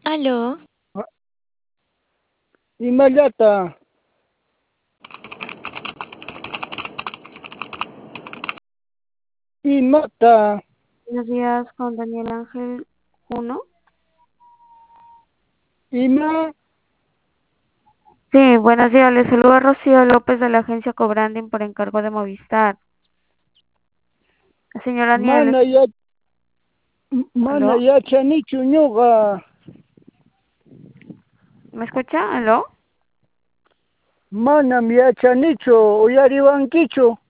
Aló, Imallata, imata, Buenos días con Daniel Ángel Juno. ima, Sí, buenos días. Le saluda Rocío López de la agencia Cobranding por encargo de Movistar. Señor Daniel, mana ya, mana ¿aló? yachanichu ñuqa, ¿Me escucha? ¿Aló? manam yachanichu, uyariwankichu.